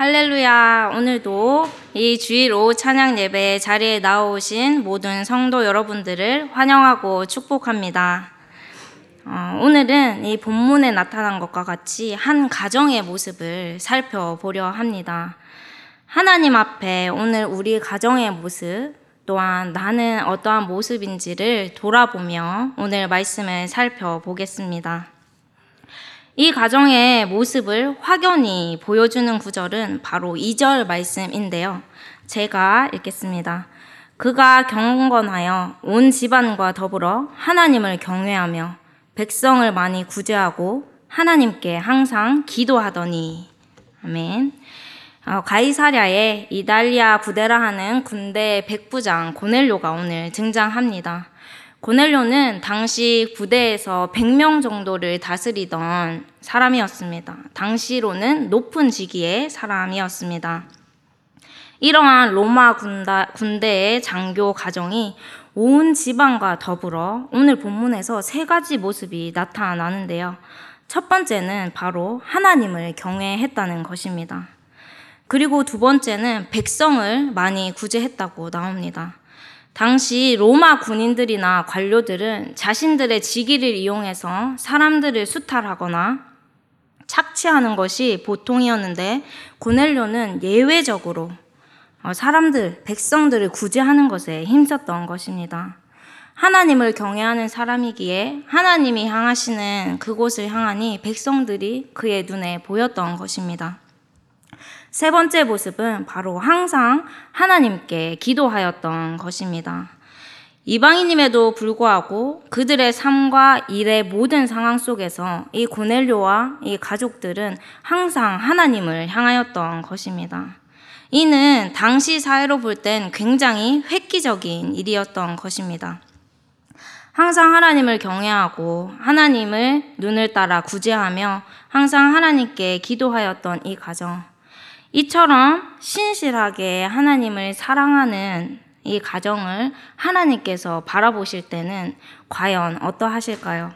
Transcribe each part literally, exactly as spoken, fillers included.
할렐루야. 오늘도 이 주일 오후 찬양 예배 자리에 나오신 모든 성도 여러분들을 환영하고 축복합니다. 어, 오늘은 이 본문에 나타난 것과 같이 한 가정의 모습을 살펴보려 합니다. 하나님 앞에 오늘 우리 가정의 모습, 또한 나는 어떠한 모습인지를 돌아보며 오늘 말씀을 살펴보겠습니다. 이 가정의 모습을 확연히 보여주는 구절은 바로 이 절 말씀인데요. 제가 읽겠습니다. 그가 경건하여 온 집안과 더불어 하나님을 경외하며 백성을 많이 구제하고 하나님께 항상 기도하더니. 아멘. 어, 가이사랴에 이달리아 부대라 하는 군대 백부장 고넬료가 오늘 등장합니다. 고넬료는 당시 부대에서 백 명 정도를 다스리던 사람이었습니다. 당시로는 높은 직위의 사람이었습니다. 이러한 로마 군다, 군대의 장교 가정이 온 지방과 더불어 오늘 본문에서 세 가지 모습이 나타나는데요. 첫 번째는 바로 하나님을 경외했다는 것입니다. 그리고 두 번째는 백성을 많이 구제했다고 나옵니다. 당시 로마 군인들이나 관료들은 자신들의 직위를 이용해서 사람들을 수탈하거나 착취하는 것이 보통이었는데 고넬료는 예외적으로 사람들, 백성들을 구제하는 것에 힘썼던 것입니다. 하나님을 경외하는 사람이기에 하나님이 향하시는 그곳을 향하니 백성들이 그의 눈에 보였던 것입니다. 세 번째 모습은 바로 항상 하나님께 기도하였던 것입니다. 이방인임에도 불구하고 그들의 삶과 일의 모든 상황 속에서 이 고넬료와 이 가족들은 항상 하나님을 향하였던 것입니다. 이는 당시 사회로 볼 땐 굉장히 획기적인 일이었던 것입니다. 항상 하나님을 경외하고 하나님을 눈을 따라 구제하며 항상 하나님께 기도하였던 이 가정. 이처럼 신실하게 하나님을 사랑하는 이 가정을 하나님께서 바라보실 때는 과연 어떠하실까요?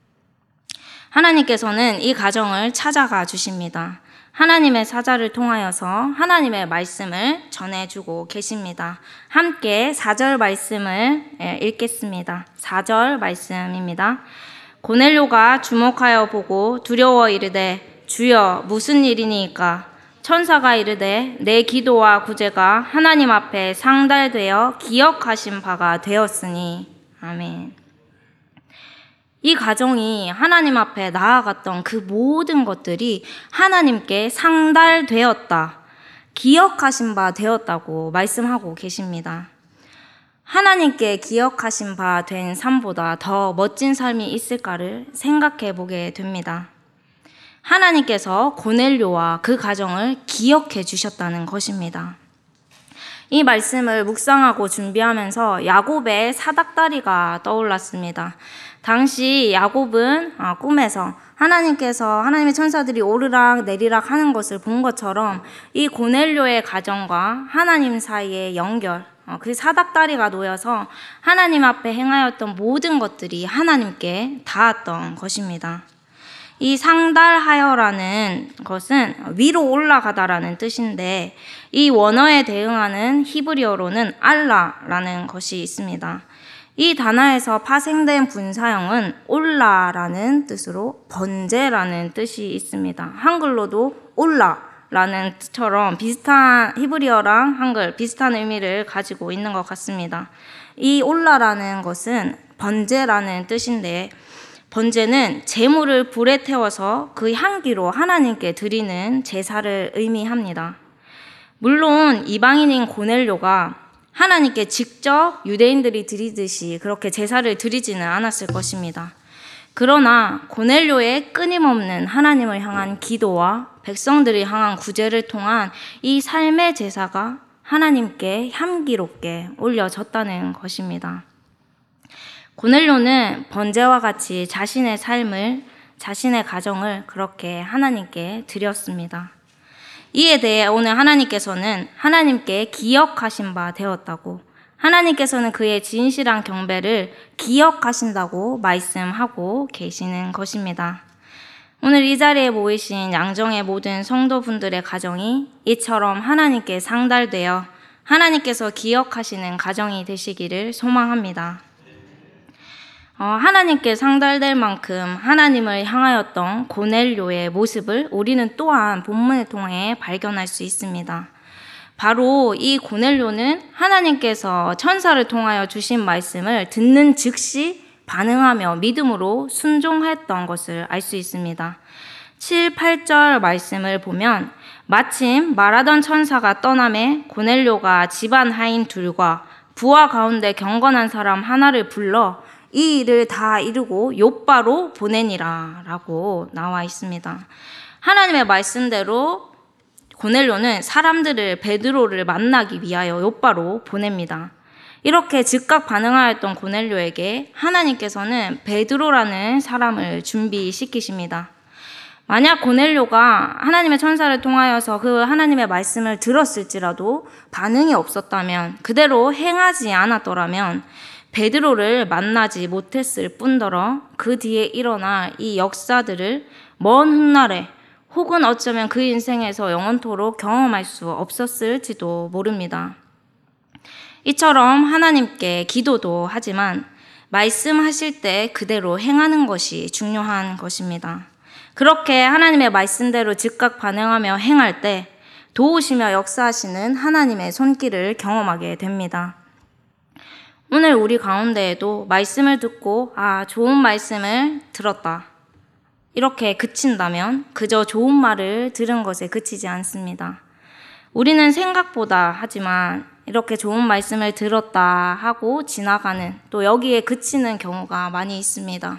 하나님께서는 이 가정을 찾아가 주십니다. 하나님의 사자를 통하여서 하나님의 말씀을 전해주고 계십니다. 함께 사 절 말씀을 읽겠습니다. 사 절 말씀입니다. 고넬료가 주목하여 보고 두려워 이르되 주여 무슨 일이니까? 천사가 이르되 내 기도와 구제가 하나님 앞에 상달되어 기억하신 바가 되었으니. 아멘. 이 가정이 하나님 앞에 나아갔던 그 모든 것들이 하나님께 상달되었다, 기억하신 바 되었다고 말씀하고 계십니다. 하나님께 기억하신 바 된 삶보다 더 멋진 삶이 있을까를 생각해 보게 됩니다. 하나님께서 고넬료와 그 가정을 기억해 주셨다는 것입니다. 이 말씀을 묵상하고 준비하면서 야곱의 사닥다리가 떠올랐습니다. 당시 야곱은 꿈에서 하나님께서 하나님의 천사들이 오르락 내리락 하는 것을 본 것처럼 이 고넬료의 가정과 하나님 사이의 연결, 그 사닥다리가 놓여서 하나님 앞에 행하였던 모든 것들이 하나님께 닿았던 것입니다. 이 상달하여라는 것은 위로 올라가다라는 뜻인데 이 원어에 대응하는 히브리어로는 알라라는 것이 있습니다. 이 단어에서 파생된 분사형은 올라라는 뜻으로 번제라는 뜻이 있습니다. 한글로도 올라라는 뜻처럼 비슷한 히브리어랑 한글 비슷한 의미를 가지고 있는 것 같습니다. 이 올라라는 것은 번제라는 뜻인데 번제는 제물을 불에 태워서 그 향기로 하나님께 드리는 제사를 의미합니다. 물론 이방인인 고넬료가 하나님께 직접 유대인들이 드리듯이 그렇게 제사를 드리지는 않았을 것입니다. 그러나 고넬료의 끊임없는 하나님을 향한 기도와 백성들을 향한 구제를 통한 이 삶의 제사가 하나님께 향기롭게 올려졌다는 것입니다. 고넬료는 번제와 같이 자신의 삶을, 자신의 가정을 그렇게 하나님께 드렸습니다. 이에 대해 오늘 하나님께서는 하나님께 기억하신 바 되었다고, 하나님께서는 그의 진실한 경배를 기억하신다고 말씀하고 계시는 것입니다. 오늘 이 자리에 모이신 양정의 모든 성도분들의 가정이 이처럼 하나님께 상달되어 하나님께서 기억하시는 가정이 되시기를 소망합니다. 어, 하나님께 상달될 만큼 하나님을 향하였던 고넬료의 모습을 우리는 또한 본문을 통해 발견할 수 있습니다. 바로 이 고넬료는 하나님께서 천사를 통하여 주신 말씀을 듣는 즉시 반응하며 믿음으로 순종했던 것을 알 수 있습니다. 칠, 팔 절 말씀을 보면 마침 말하던 천사가 떠나매 고넬료가 집안 하인 둘과 부하 가운데 경건한 사람 하나를 불러 이 일을 다 이루고 욥바로 보내니라 라고 나와 있습니다. 하나님의 말씀대로 고넬료는 사람들을 베드로를 만나기 위하여 욥바로 보냅니다. 이렇게 즉각 반응하였던 고넬료에게 하나님께서는 베드로라는 사람을 준비시키십니다. 만약 고넬료가 하나님의 천사를 통하여서 그 하나님의 말씀을 들었을지라도 반응이 없었다면, 그대로 행하지 않았더라면 베드로를 만나지 못했을 뿐더러 그 뒤에 일어날 이 역사들을 먼 훗날에 혹은 어쩌면 그 인생에서 영원토록 경험할 수 없었을지도 모릅니다. 이처럼 하나님께 기도도 하지만 말씀하실 때 그대로 행하는 것이 중요한 것입니다. 그렇게 하나님의 말씀대로 즉각 반응하며 행할 때 도우시며 역사하시는 하나님의 손길을 경험하게 됩니다. 오늘 우리 가운데에도 말씀을 듣고 아, 좋은 말씀을 들었다, 이렇게 그친다면 그저 좋은 말을 들은 것에 그치지 않습니다. 우리는 생각보다 하지만 이렇게 좋은 말씀을 들었다 하고 지나가는, 또 여기에 그치는 경우가 많이 있습니다.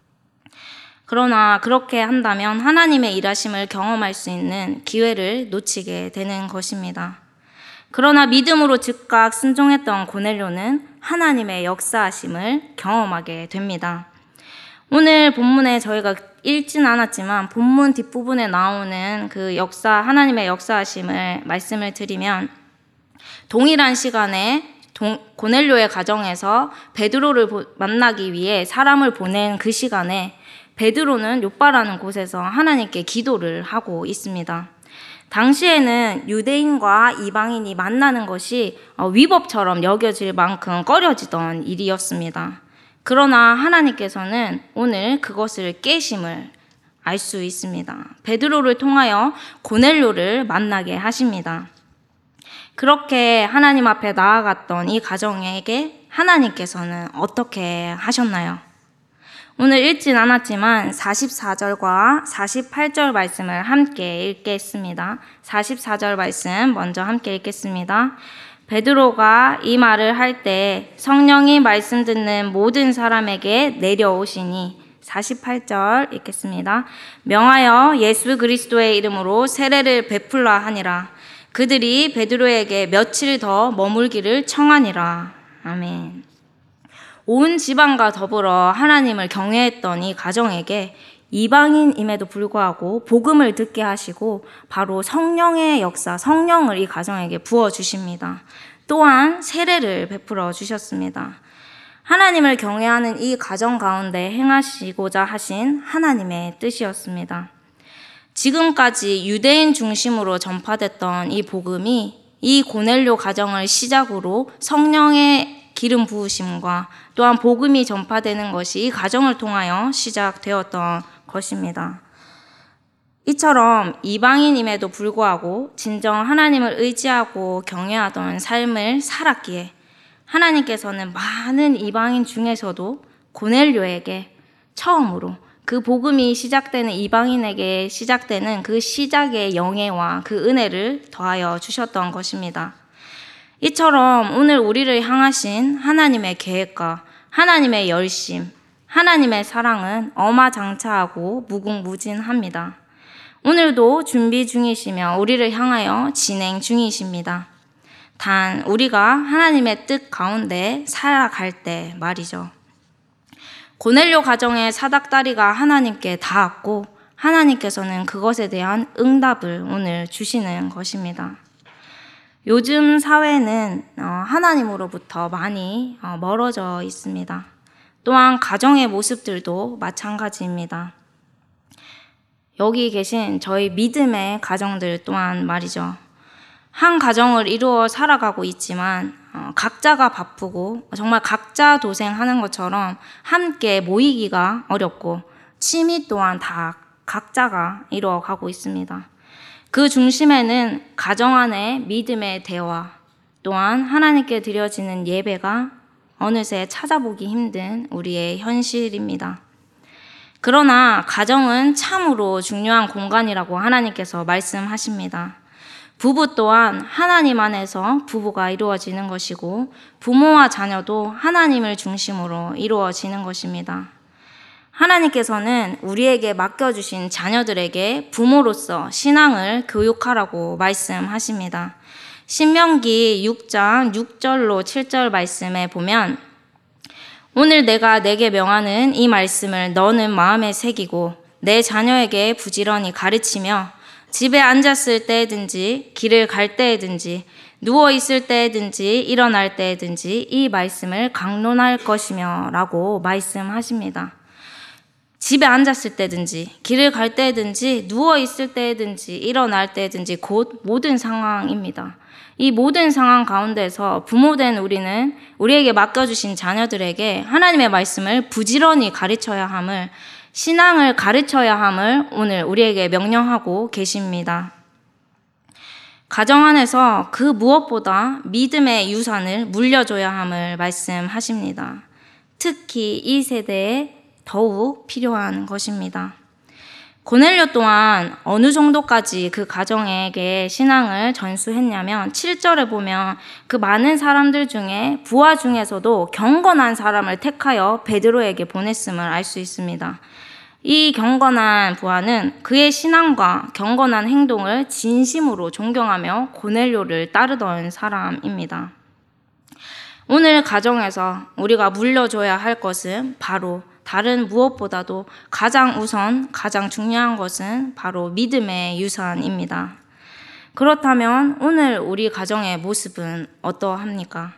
그러나 그렇게 한다면 하나님의 일하심을 경험할 수 있는 기회를 놓치게 되는 것입니다. 그러나 믿음으로 즉각 순종했던 고넬료는 하나님의 역사하심을 경험하게 됩니다. 오늘 본문에 저희가 읽진 않았지만 본문 뒷부분에 나오는 그 역사, 하나님의 역사하심을 말씀을 드리면 동일한 시간에 동, 고넬료의 가정에서 베드로를 보, 만나기 위해 사람을 보낸 그 시간에 베드로는 욥바라는 곳에서 하나님께 기도를 하고 있습니다. 당시에는 유대인과 이방인이 만나는 것이 위법처럼 여겨질 만큼 꺼려지던 일이었습니다. 그러나 하나님께서는 오늘 그것을 깨심을 알 수 있습니다. 베드로를 통하여 고넬료를 만나게 하십니다. 그렇게 하나님 앞에 나아갔던 이 가정에게 하나님께서는 어떻게 하셨나요? 오늘 읽진 않았지만 사십사 절과 사십팔 절 말씀을 함께 읽겠습니다. 사십사 절 말씀 먼저 함께 읽겠습니다. 베드로가 이 말을 할 때 성령이 말씀 듣는 모든 사람에게 내려오시니, 사십팔 절 읽겠습니다. 명하여 예수 그리스도의 이름으로 세례를 베풀라 하니라. 그들이 베드로에게 며칠 더 머물기를 청하니라. 아멘. 온 지방과 더불어 하나님을 경외했던 이 가정에게 이방인임에도 불구하고 복음을 듣게 하시고 바로 성령의 역사, 성령을 이 가정에게 부어주십니다. 또한 세례를 베풀어 주셨습니다. 하나님을 경외하는 이 가정 가운데 행하시고자 하신 하나님의 뜻이었습니다. 지금까지 유대인 중심으로 전파됐던 이 복음이 이 고넬료 가정을 시작으로 성령의 기름 부으심과 또한 복음이 전파되는 것이 이 가정을 통하여 시작되었던 것입니다. 이처럼 이방인임에도 불구하고 진정 하나님을 의지하고 경외하던 삶을 살았기에 하나님께서는 많은 이방인 중에서도 고넬료에게 처음으로 그 복음이 시작되는 이방인에게 시작되는 그 시작의 영예와 그 은혜를 더하여 주셨던 것입니다. 이처럼 오늘 우리를 향하신 하나님의 계획과 하나님의 열심, 하나님의 사랑은 어마장차하고 무궁무진합니다. 오늘도 준비 중이시며 우리를 향하여 진행 중이십니다. 단 우리가 하나님의 뜻 가운데 살아갈 때 말이죠. 고넬료 가정의 사닥다리가 하나님께 닿았고 하나님께서는 그것에 대한 응답을 오늘 주시는 것입니다. 요즘 사회는 하나님으로부터 많이 멀어져 있습니다. 또한 가정의 모습들도 마찬가지입니다. 여기 계신 저희 믿음의 가정들 또한 말이죠. 한 가정을 이루어 살아가고 있지만 어, 각자가 바쁘고 정말 각자 도생하는 것처럼 함께 모이기가 어렵고 취미 또한 다 각자가 이루어가고 있습니다. 그 중심에는 가정 안의 믿음의 대화 또한 하나님께 드려지는 예배가 어느새 찾아보기 힘든 우리의 현실입니다. 그러나 가정은 참으로 중요한 공간이라고 하나님께서 말씀하십니다. 부부 또한 하나님 안에서 부부가 이루어지는 것이고 부모와 자녀도 하나님을 중심으로 이루어지는 것입니다. 하나님께서는 우리에게 맡겨주신 자녀들에게 부모로서 신앙을 교육하라고 말씀하십니다. 신명기 육 장 육 절로 칠 절 말씀에 보면 오늘 내가 내게 명하는 이 말씀을 너는 마음에 새기고 내 자녀에게 부지런히 가르치며 집에 앉았을 때든지 길을 갈 때든지 누워 있을 때든지 일어날 때든지 이 말씀을 강론할 것이며 라고 말씀하십니다. 집에 앉았을 때든지 길을 갈 때든지 누워 있을 때든지 일어날 때든지 곧 모든 상황입니다. 이 모든 상황 가운데서 부모된 우리는 우리에게 맡겨주신 자녀들에게 하나님의 말씀을 부지런히 가르쳐야 함을, 신앙을 가르쳐야 함을 오늘 우리에게 명령하고 계십니다. 가정 안에서 그 무엇보다 믿음의 유산을 물려줘야 함을 말씀하십니다. 특히 이 세대에 더욱 필요한 것입니다. 고넬료 또한 어느 정도까지 그 가정에게 신앙을 전수했냐면 칠 절에 보면 그 많은 사람들 중에 부하 중에서도 경건한 사람을 택하여 베드로에게 보냈음을 알 수 있습니다. 이 경건한 부하는 그의 신앙과 경건한 행동을 진심으로 존경하며 고넬료를 따르던 사람입니다. 오늘 가정에서 우리가 물려줘야 할 것은 바로 다른 무엇보다도 가장 우선, 가장 중요한 것은 바로 믿음의 유산입니다. 그렇다면 오늘 우리 가정의 모습은 어떠합니까?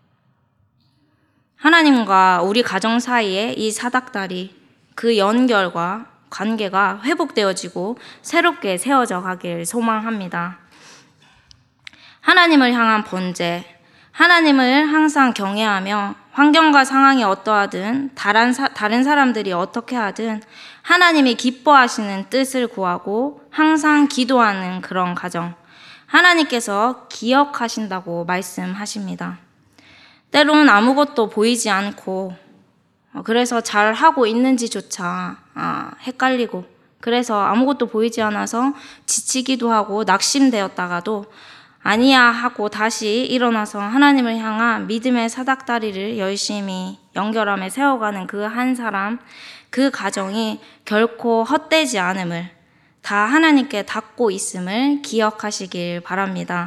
하나님과 우리 가정 사이에 이 사닥다리, 그 연결과 관계가 회복되어지고 새롭게 세워져 가길 소망합니다. 하나님을 향한 번제, 하나님을 항상 경외하며 환경과 상황이 어떠하든 다른, 사, 다른 사람들이 어떻게 하든 하나님이 기뻐하시는 뜻을 구하고 항상 기도하는 그런 가정, 하나님께서 기억하신다고 말씀하십니다. 때로는 아무것도 보이지 않고 그래서 잘하고 있는지조차 헷갈리고 그래서 아무것도 보이지 않아서 지치기도 하고 낙심되었다가도 아니야 하고 다시 일어나서 하나님을 향한 믿음의 사닥다리를 열심히 연결하며 세워가는 그 한 사람, 그 가정이 결코 헛되지 않음을, 다 하나님께 닿고 있음을 기억하시길 바랍니다.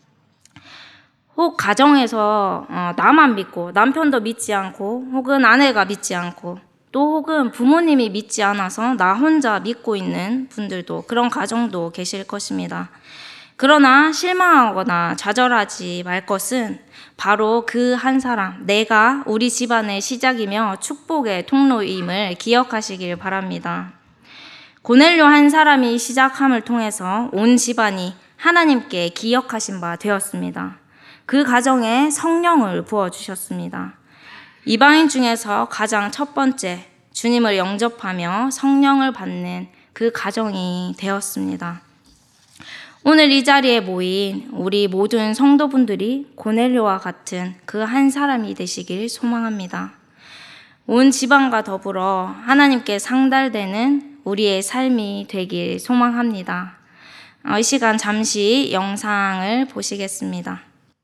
혹 가정에서 나만 믿고 남편도 믿지 않고 혹은 아내가 믿지 않고 또 혹은 부모님이 믿지 않아서 나 혼자 믿고 있는 분들도, 그런 가정도 계실 것입니다. 그러나 실망하거나 좌절하지 말 것은 바로 그 한 사람, 내가 우리 집안의 시작이며 축복의 통로임을 기억하시길 바랍니다. 고넬료 한 사람이 시작함을 통해서 온 집안이 하나님께 기억하신 바 되었습니다. 그 가정에 성령을 부어주셨습니다. 이방인 중에서 가장 첫 번째 주님을 영접하며 성령을 받는 그 가정이 되었습니다. 오늘 이 자리에 모인 우리 모든 성도분들이 고넬료와 같은 그 한 사람이 되시길 소망합니다. 온 집안과 더불어 하나님께 상달되는 우리의 삶이 되길 소망합니다. 이 시간 잠시 영상을 보시겠습니다.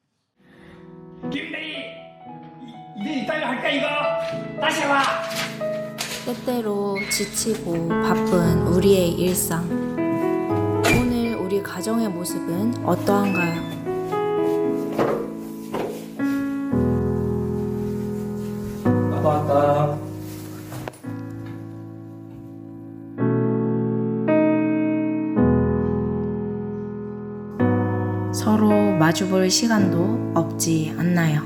김대희, 이제 이따가 할까 이거? 다시 와. 때때로 지치고 바쁜 우리의 일상. 오늘 우리 가정의 모습은 어떠한가요? 아빠 왔다. 서로 마주볼 시간도 없지 않나요?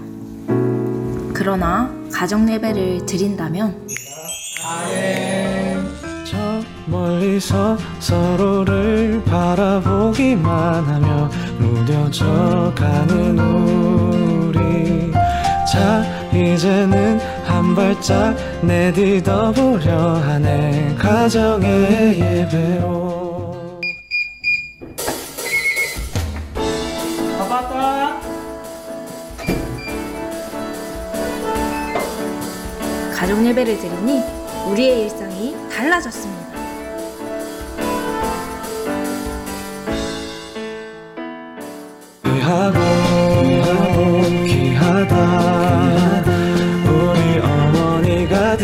그러나 가정 예배를 드린다면 아멘. 저 멀 멀리서 서로를 바라보기만 하며 무뎌져 가는 우리. 자 이제는 한 발짝 내딛어 보려 하네, 가정의 예배로. 가봤다. 가정 예배를 드리니 우리의 일상이 달라졌습니다. 귀하고 귀하다 우리 어머니가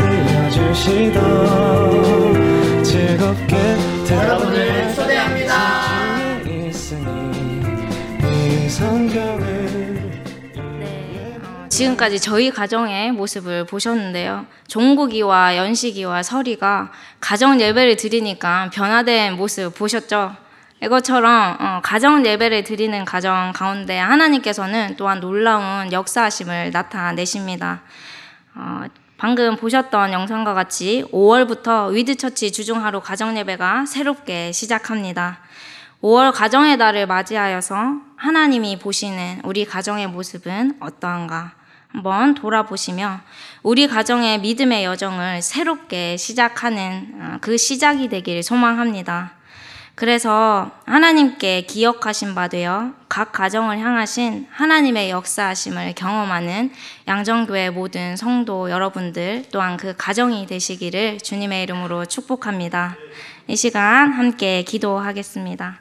들려주시던 즐겁게 여러분을 초대합니다. 있으니 이 성경을. 네, 어, 지금까지 저희 가정의 모습을 보셨는데요. 종국이와 연식이와 설이가 가정 예배를 드리니까 변화된 모습 보셨죠? 이것처럼 어, 가정 예배를 드리는 가정 가운데 하나님께서는 또한 놀라운 역사하심을 나타내십니다. 어, 방금 보셨던 영상과 같이 오월부터 위드처치 주중하루 가정 예배가 새롭게 시작합니다. 오월 가정의 달을 맞이하여서 하나님이 보시는 우리 가정의 모습은 어떠한가 한번 돌아보시며 우리 가정의 믿음의 여정을 새롭게 시작하는 그 시작이 되길 소망합니다. 그래서 하나님께 기억하신 바 되어 각 가정을 향하신 하나님의 역사하심을 경험하는 양정교회 모든 성도 여러분들 또한 그 가정이 되시기를 주님의 이름으로 축복합니다. 이 시간 함께 기도하겠습니다.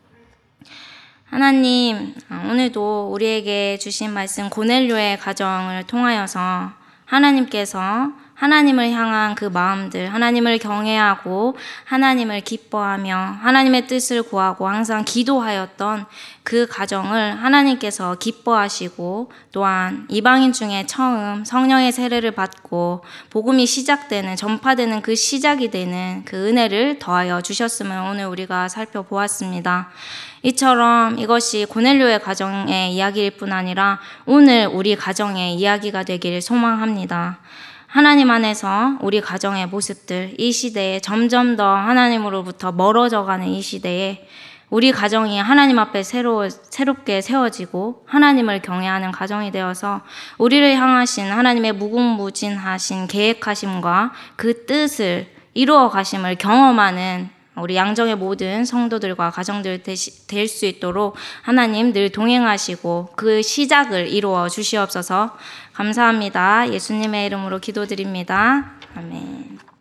하나님, 오늘도 우리에게 주신 말씀 고넬료의 가정을 통하여서 하나님께서 하나님을 향한 그 마음들, 하나님을 경외하고 하나님을 기뻐하며 하나님의 뜻을 구하고 항상 기도하였던 그 가정을 하나님께서 기뻐하시고 또한 이방인 중에 처음 성령의 세례를 받고 복음이 시작되는, 전파되는 그 시작이 되는 그 은혜를 더하여 주셨음을 오늘 우리가 살펴보았습니다. 이처럼 이것이 고넬료의 가정의 이야기일 뿐 아니라 오늘 우리 가정의 이야기가 되기를 소망합니다. 하나님 안에서 우리 가정의 모습들, 이 시대에 점점 더 하나님으로부터 멀어져가는 이 시대에 우리 가정이 하나님 앞에 새로, 새롭게 세워지고 하나님을 경외하는 가정이 되어서 우리를 향하신 하나님의 무궁무진하신 계획하심과 그 뜻을 이루어 가심을 경험하는 우리 양정의 모든 성도들과 가정들 될 수 있도록 하나님 늘 동행하시고 그 시작을 이루어 주시옵소서. 감사합니다. 예수님의 이름으로 기도드립니다. 아멘.